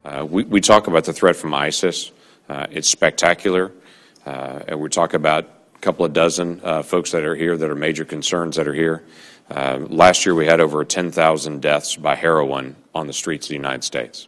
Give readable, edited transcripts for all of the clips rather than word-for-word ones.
We talk about the threat from ISIS. It's spectacular. And we talk about a couple of dozen folks that are here that are major concerns that are here. Last year we had over 10,000 deaths by heroin on the streets of the United States.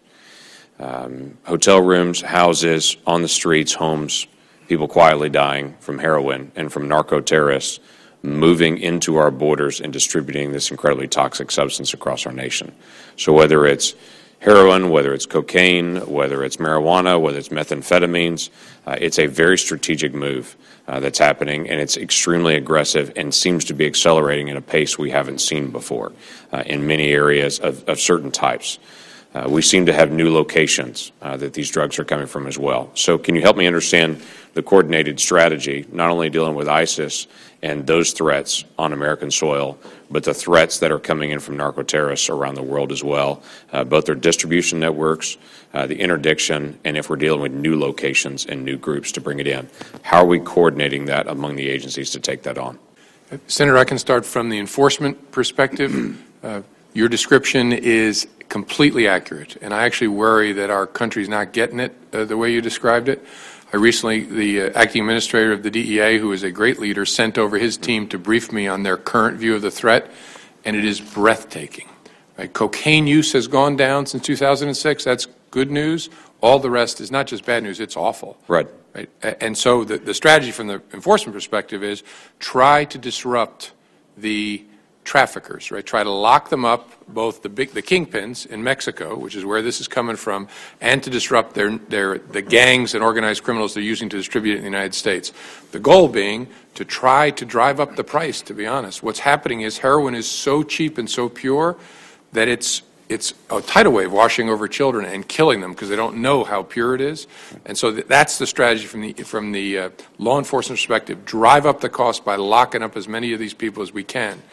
Hotel rooms, houses, on the streets, homes, people quietly dying from heroin and from narco-terrorists moving into our borders and distributing this incredibly toxic substance across our nation. So whether it's heroin, whether it's cocaine, whether it's marijuana, whether it's methamphetamines, it's a very strategic move that's happening, and it's extremely aggressive and seems to be accelerating at a pace we haven't seen before in many areas of certain types. We seem to have new locations that these drugs are coming from as well. So can you help me understand the coordinated strategy, not only dealing with ISIS and those threats on American soil, but the threats that are coming in from narco-terrorists around the world as well, both their distribution networks, the interdiction, and if we're dealing with new locations and new groups to bring it in. How are we coordinating that among the agencies to take that on? Senator, I can start from the enforcement perspective. Your description is completely accurate, and I actually worry that our country's not getting it the way you described it. I recently, the acting administrator of the DEA, who is a great leader, sent over his team to brief me on their current view of the threat, and it is breathtaking. Right? Cocaine use has gone down since 2006. That's good news. All the rest is not just bad news, it's awful. Right. Right? And so the strategy from the enforcement perspective is try to disrupt the traffickers, right? Try to lock them up, both the kingpins in Mexico, which is where this is coming from, and to disrupt the gangs and organized criminals they're using to distribute it in the United States. The goal being to try to drive up the price, to be honest. What's happening is heroin is so cheap and so pure that it's a tidal wave washing over children and killing them because they don't know how pure it is. And so that's the strategy from the law enforcement perspective. Drive up the cost by locking up as many of these people as we can.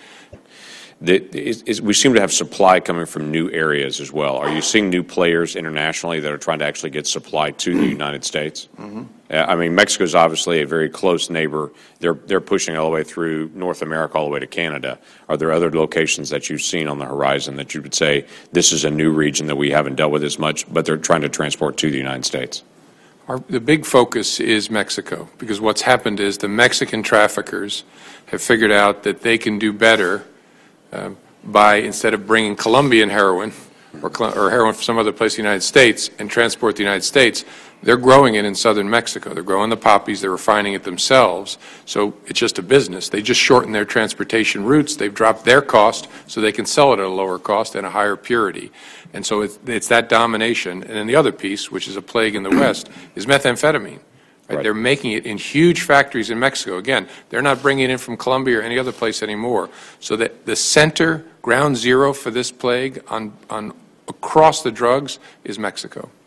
We seem to have supply coming from new areas as well. Are you seeing new players internationally that are trying to actually get supply to the United States? Mm-hmm. I mean, Mexico is obviously a very close neighbor. They're pushing all the way through North America, all the way to Canada. Are there other locations that you've seen on the horizon that you would say this is a new region that we haven't dealt with as much, but they're trying to transport to the United States? The big focus is Mexico, because what's happened is the Mexican traffickers have figured out that they can do better by, instead of bringing Colombian heroin or heroin from some other place in the United States and transport to the United States, they're growing it in southern Mexico. They're growing the poppies, they're refining it themselves, so it's just a business. They just shorten their transportation routes, they've dropped their cost so they can sell it at a lower cost and a higher purity. And so it's that domination. And then the other piece, which is a plague in the West, is methamphetamine. Right. They're making it in huge factories in Mexico. Again, they're not bringing it in from Colombia or any other place anymore. So that the center, ground zero for this plague on across the drugs is Mexico.